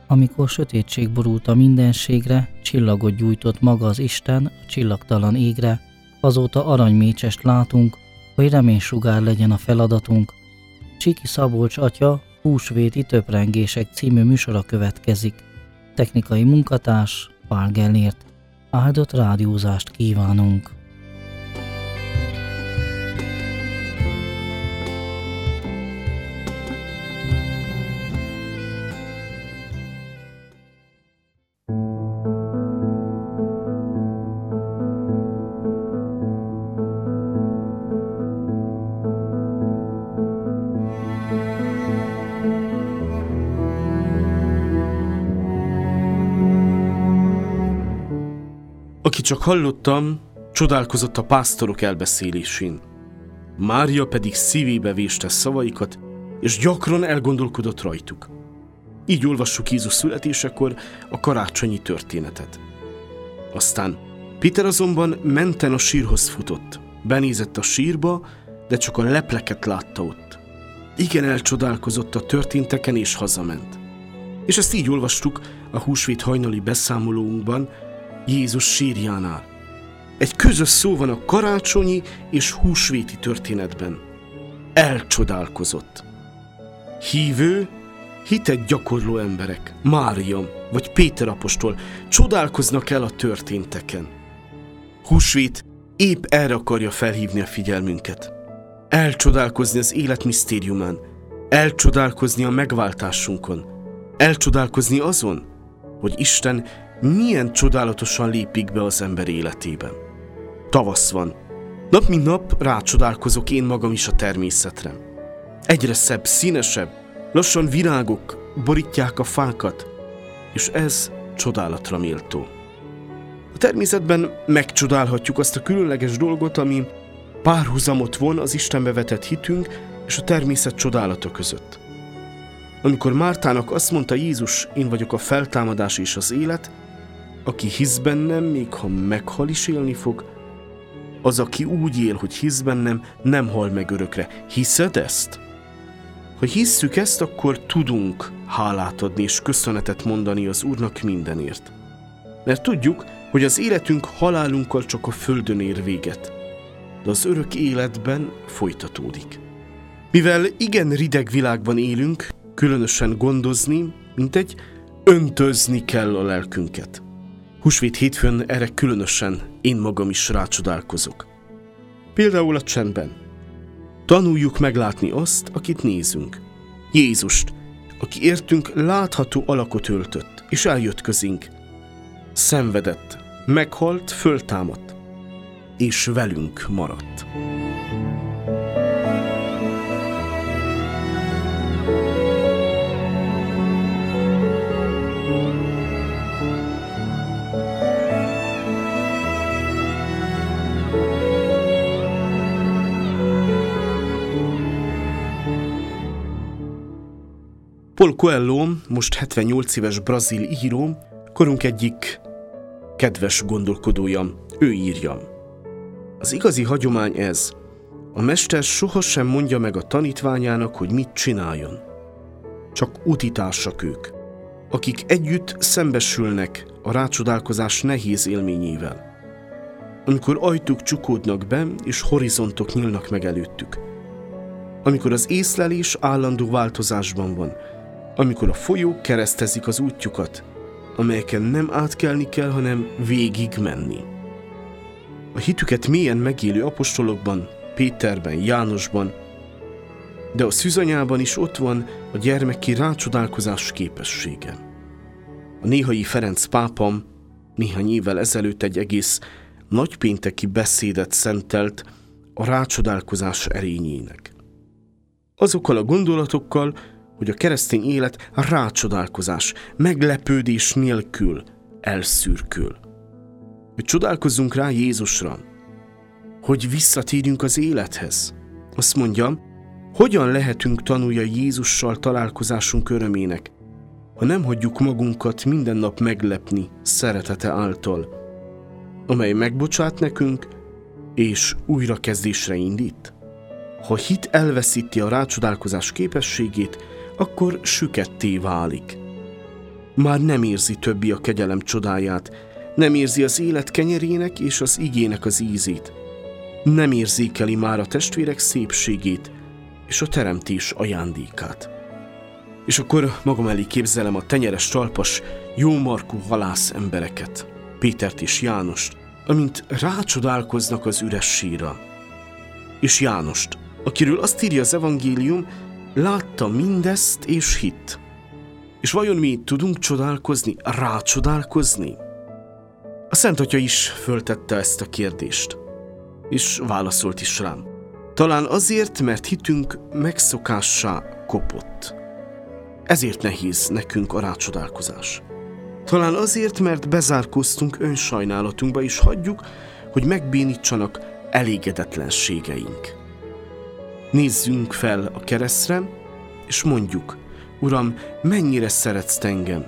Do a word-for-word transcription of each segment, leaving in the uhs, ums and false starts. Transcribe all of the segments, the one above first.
Amikor sötétség borult a mindenségre, csillagot gyújtott maga az Isten a csillagtalan égre, azóta aranymécsest látunk, hogy reménysugár legyen a feladatunk. Csiki Szabolcs atya húsvéti töprengések című műsora következik. Technikai munkatárs Pál Gellért. Áldott rádiózást kívánunk! Aki csak hallottam, csodálkozott a pásztorok elbeszélésén. Mária pedig szívébe véste szavaikat, és gyakran elgondolkodott rajtuk. Így olvassuk Jézus születésekor a karácsonyi történetet. Aztán Péter azonban menten a sírhoz futott. Benézett a sírba, de csak a lepleket látta ott. Igen elcsodálkozott a történteken, és hazament. És ezt így olvastuk a húsvét hajnali beszámolóunkban, Jézus sírjánál. Egy közös szó van a karácsonyi és húsvéti történetben. Elcsodálkozott. Hívő, hitet gyakorló emberek, Mária vagy Péter apostol csodálkoznak el a történteken. Húsvét épp erre akarja felhívni a figyelmünket. Elcsodálkozni az élet misztériumán, elcsodálkozni a megváltásunkon, elcsodálkozni azon, hogy Isten milyen csodálatosan lépik be az ember életében. Tavasz van. Nap mint nap rácsodálkozok én magam is a természetre. Egyre szebb, színesebb, lassan virágok borítják a fákat, és ez csodálatra méltó. A természetben megcsodálhatjuk azt a különleges dolgot, ami párhuzamot von az Istenbe vetett hitünk és a természet csodálata között. Amikor Mártának azt mondta Jézus, én vagyok a feltámadás és az élet, aki hisz bennem, még ha meghal is élni fog, az, aki úgy él, hogy hisz bennem, nem hal meg örökre. Hiszed ezt? Ha hisszük ezt, akkor tudunk hálát adni és köszönetet mondani az Úrnak mindenért. Mert tudjuk, hogy az életünk halálunkkal csak a földön ér véget, de az örök életben folytatódik. Mivel igen rideg világban élünk, különösen gondozni, mintegy, öntözni kell a lelkünket. Húsvét hétfőn erre különösen én magam is rácsodálkozok. Például a csendben. Tanuljuk meglátni azt, akit nézünk. Jézust, aki értünk látható alakot öltött, és eljött közénk. Szenvedett, meghalt, föltámadt, és velünk maradt. Paulo Coelho, most hetvennyolc éves brazil író, korunk egyik kedves gondolkodója, ő írja. Az igazi hagyomány ez, a mester sohasem mondja meg a tanítványának, hogy mit csináljon. Csak útitársak ők, akik együtt szembesülnek a rácsodálkozás nehéz élményével. Amikor ajtók csukódnak be, és horizontok nyílnak meg előttük. Amikor az észlelés állandó változásban van, amikor a folyók keresztezik az útjukat, amelyeken nem átkelni kell, hanem végig menni. A hitüket mélyen megélő apostolokban, Péterben, Jánosban, de a szűzanyában is ott van a gyermeki rácsodálkozás képessége. A néhai Ferenc pápa néhány évvel ezelőtt egy egész nagypénteki beszédet szentelt a rácsodálkozás erényének. Azokkal a gondolatokkal, hogy a keresztény élet rácsodálkozás, meglepődés nélkül elszürkül. Hogy csodálkozzunk rá Jézusra, hogy visszatérjünk az élethez. Azt mondja, hogyan lehetünk tanulja Jézussal találkozásunk örömének, ha nem hagyjuk magunkat minden nap meglepni szeretete által, amely megbocsát nekünk, és újrakezdésre indít. Ha hit elveszíti a rácsodálkozás képességét, akkor süketté válik. Már nem érzi többi a kegyelem csodáját, nem érzi az élet kenyerének és az igének az ízét. Nem érzékeli már a testvérek szépségét és a teremtés ajándékát. És akkor magam elé képzelem a tenyeres talpas, jómarkú halász embereket, Pétert és Jánost, amint rácsodálkoznak az üres sírra. És Jánost, akiről azt írja az evangélium, látta mindezt és hitt. És vajon mi tudunk csodálkozni, rácsodálkozni? A Szent Atya is föltette ezt a kérdést, és válaszolt is rám. Talán azért, mert hitünk megszokássá kopott. Ezért nehéz nekünk a rácsodálkozás. Talán azért, mert bezárkóztunk önsajnálatunkba, és hagyjuk, hogy megbénítsanak elégedetlenségeink. Nézzünk fel a keresztre, és mondjuk, Uram, mennyire szeretsz engem?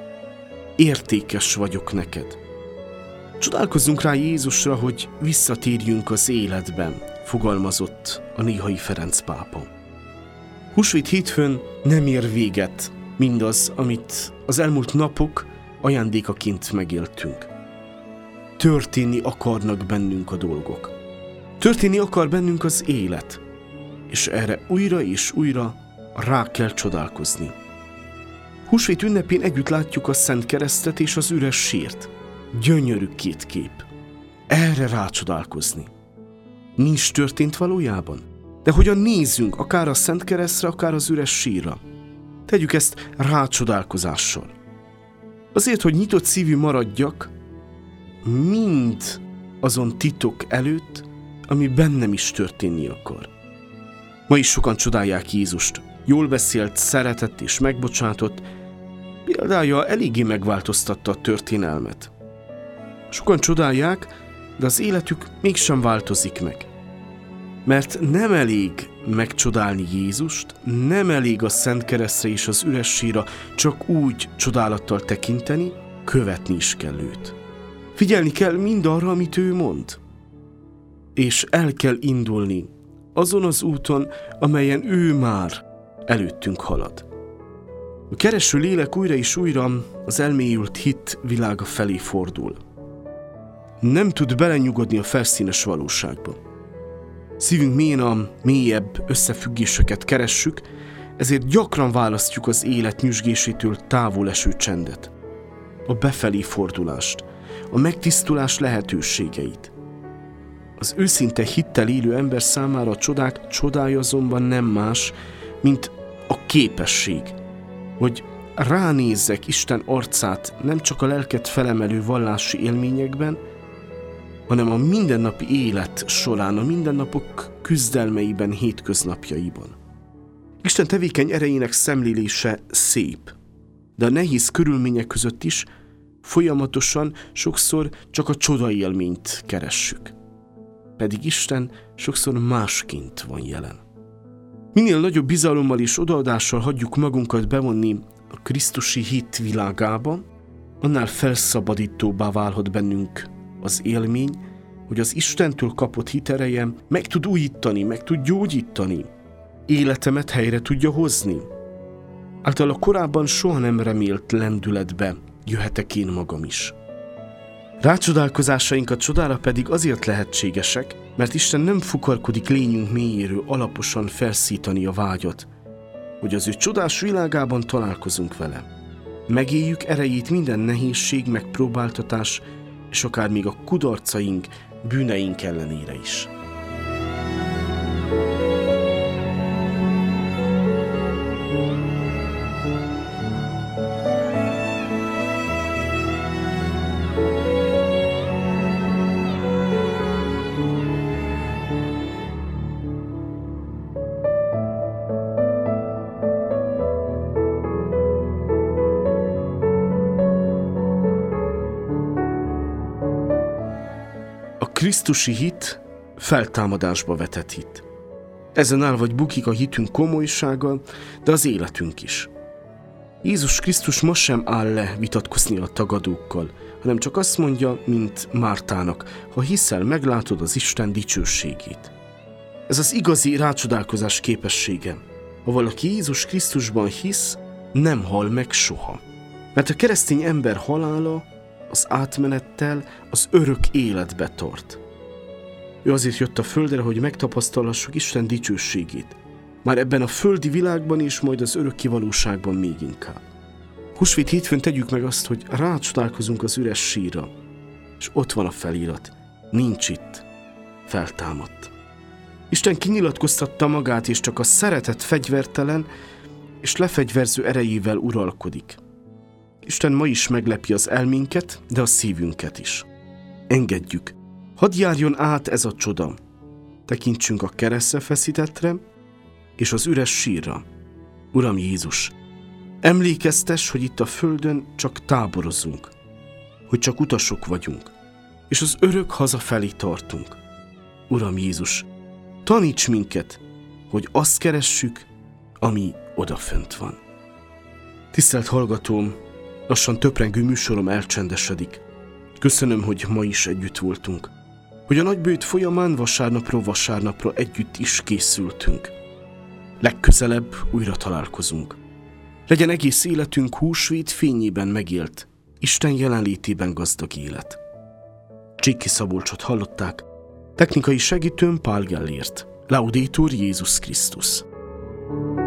Értékes vagyok neked. Csodálkozzunk rá Jézusra, hogy visszatérjünk az életben, fogalmazott a Néhai Ferenc pápa. Húsvét hétfőn nem ér véget mindaz, amit az elmúlt napok ajándékaként megéltünk. Történni akarnak bennünk a dolgok. Történni akar bennünk az élet, és erre újra és újra rá kell csodálkozni. Húsvét ünnepén együtt látjuk a Szent Keresztet és az üres sírt. Gyönyörű két kép. Erre rácsodálkozni. Nincs történt valójában? De hogyan nézzünk akár a Szent Keresztre, akár az üres sírra? Tegyük ezt rácsodálkozással. Azért, hogy nyitott szívű maradjak, mind azon titok előtt, ami bennem is történni akar. Ma is sokan csodálják Jézust. Jól beszélt, szeretett és megbocsátott, példája eléggé megváltoztatta a történelmet. Sokan csodálják, de az életük mégsem változik meg. Mert nem elég megcsodálni Jézust, nem elég a Szent Keresztre és az üres sírra csak úgy csodálattal tekinteni, követni is kell őt. Figyelni kell mindarra, amit ő mond. És el kell indulni azon az úton, amelyen ő már előttünk halad. A kereső lélek újra és újra az elmélyült hit világa felé fordul. Nem tud belenyugodni a felszínes valóságba. Szívünk mélyén a mélyebb összefüggéseket keressük, ezért gyakran választjuk az élet nyüzsgésétől távol eső csendet, a befelé fordulást, a megtisztulás lehetőségeit. Az őszinte hittel élő ember számára a csodák csodája azonban nem más, mint a képesség, hogy ránézzek Isten arcát nem csak a lelket felemelő vallási élményekben, hanem a mindennapi élet során, a mindennapok küzdelmeiben, hétköznapjaiban. Isten tevékeny erejének szemlélése szép, de a nehéz körülmények között is folyamatosan sokszor csak a csodaélményt keressük. Pedig Isten sokszor másként van jelen. Minél nagyobb bizalommal és odaadással hagyjuk magunkat bevonni a krisztusi hit világába, annál felszabadítóbbá válhat bennünk az élmény, hogy az Istentől kapott hitereje meg tud újítani, meg tud gyógyítani, életemet helyre tudja hozni. Általa korábban soha nem remélt lendületbe jöhetek én magam is. Rácsodálkozásaink a csodára pedig azért lehetségesek, mert Isten nem fukarkodik lényünk mélyéről alaposan felszítani a vágyat, hogy az ő csodás világában találkozunk vele. Megéljük erejét minden nehézség, megpróbáltatás, és akár még a kudarcaink, bűneink ellenére is. Krisztusi hit feltámadásba vetett hit. Ezen áll vagy bukik a hitünk komolysága, de az életünk is. Jézus Krisztus ma sem áll le vitatkozni a tagadókkal, hanem csak azt mondja, mint Mártának, ha hiszel, meglátod az Isten dicsőségét. Ez az igazi rácsodálkozás képessége. Ha valaki Jézus Krisztusban hisz, nem hal meg soha. Mert a keresztény ember halála az átmenettel az örök életbe tart. Ő azért jött a földre, hogy megtapasztalhassuk Isten dicsőségét. Már ebben a földi világban és majd az örökké valóságban még inkább. Húsvét hétfőn tegyük meg azt, hogy rácsodálkozunk az üres sírra, és ott van a felirat. Nincs itt. Feltámadt. Isten kinyilatkoztatta magát, és csak a szeretet fegyvertelen és lefegyverző erejével uralkodik. Isten ma is meglepi az elménket, de a szívünket is. Engedjük. Hadd járjon át ez a csoda. Tekintsünk a keresztre feszítettre és az üres sírra. Uram Jézus, emlékeztess, hogy itt a földön csak táborozunk, hogy csak utasok vagyunk, és az örök hazafelé tartunk. Uram Jézus, taníts minket, hogy azt keressük, ami odafönt van. Tisztelt hallgatóm, lassan töprengő műsorom elcsendesedik. Köszönöm, hogy ma is együtt voltunk, hogy a nagybőjt folyamán vasárnapról vasárnapra együtt is készültünk. Legközelebb újra találkozunk. Legyen egész életünk húsvét fényében megélt, Isten jelenlétében gazdag élet. Csíki Szabolcsot hallották, technikai segítőm Pál Gellért. Laudetur Jézus Krisztus.